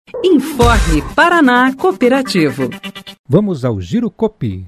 Informe Paraná Cooperativo. Vamos ao Giro Coopi.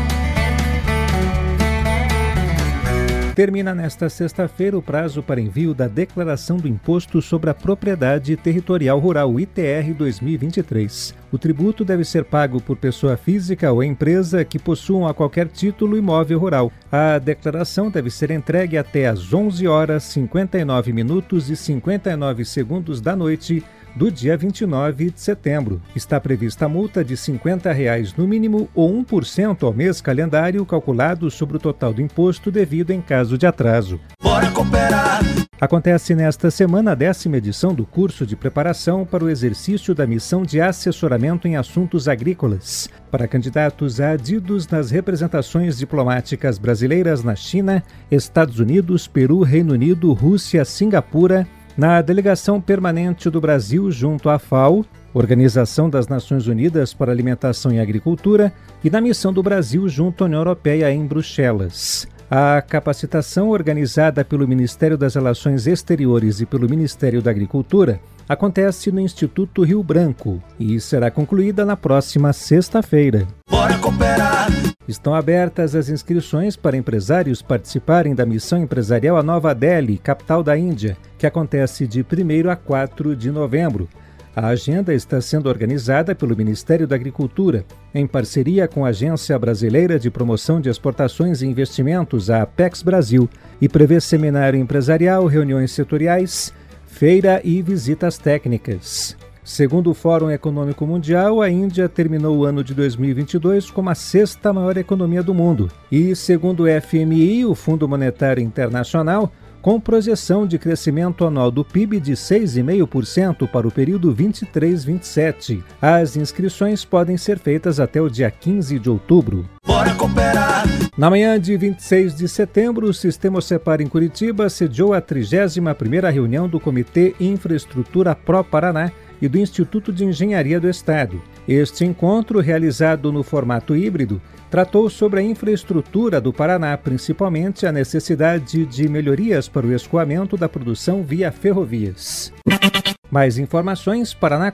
Termina nesta sexta-feira o prazo para envio da Declaração do Imposto sobre a Propriedade Territorial Rural, ITR 2023. O tributo deve ser pago por pessoa física ou empresa que possuam a qualquer título imóvel rural. A declaração deve ser entregue até às 11 horas, 59 minutos e 59 segundos da noite do dia 29 de setembro. Está prevista a multa de R$ 50 no mínimo ou 1% ao mês calendário calculado sobre o total do imposto devido em caso de atraso. Bora cooperar! Acontece nesta semana a 10ª edição do curso de preparação para o exercício da missão de assessoramento em assuntos agrícolas para candidatos adidos nas representações diplomáticas brasileiras na China, Estados Unidos, Peru, Reino Unido, Rússia, Singapura, na Delegação Permanente do Brasil junto à FAO, Organização das Nações Unidas para Alimentação e Agricultura, e na Missão do Brasil junto à União Europeia em Bruxelas. A capacitação, organizada pelo Ministério das Relações Exteriores e pelo Ministério da Agricultura, acontece no Instituto Rio Branco e será concluída na próxima sexta-feira. Bora cooperar! Estão abertas as inscrições para empresários participarem da missão empresarial a Nova Delhi, capital da Índia, que acontece de 1º a 4 de novembro. A agenda está sendo organizada pelo Ministério da Agricultura, em parceria com a Agência Brasileira de Promoção de Exportações e Investimentos, a Apex Brasil, e prevê seminário empresarial, reuniões setoriais, feira e visitas técnicas. Segundo o Fórum Econômico Mundial, a Índia terminou o ano de 2022 como a 6ª maior economia do mundo. E, segundo o FMI, o Fundo Monetário Internacional, com projeção de crescimento anual do PIB de 6,5% para o período 23-27. As inscrições podem ser feitas até o dia 15 de outubro. Bora cooperar! Na manhã de 26 de setembro, o Sistema Ocepar em Curitiba sediou a 31ª reunião do Comitê Infraestrutura Pro Paraná e do Instituto de Engenharia do Estado. Este encontro, realizado no formato híbrido, tratou sobre a infraestrutura do Paraná, principalmente a necessidade de melhorias para o escoamento da produção via ferrovias. Mais informações,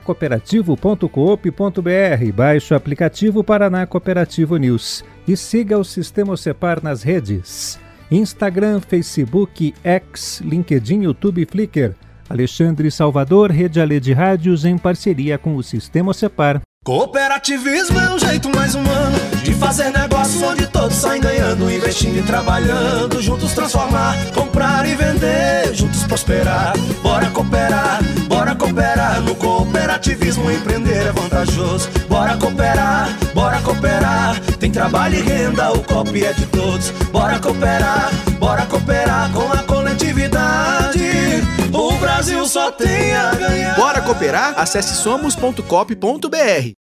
paranacooperativo.coop.br. Baixe o aplicativo Paraná Cooperativo News e siga o Sistema Ocepar nas redes: Instagram, Facebook, X, LinkedIn, YouTube e Flickr. Alexandre Salvador, Rede Alê de Rádios, em parceria com o Sistema Ocepar. Cooperativismo é um jeito mais humano de fazer negócio onde todos saem ganhando, investindo e trabalhando, juntos transformar, comprar e vender, juntos prosperar. Bora cooperar, no cooperativismo empreender é vantajoso. Bora cooperar, tem trabalho e renda, o Coop é de todos. Bora cooperar com a coletividade, o Brasil só tem a ganhar. Bora cooperar? Acesse somos.coop.br.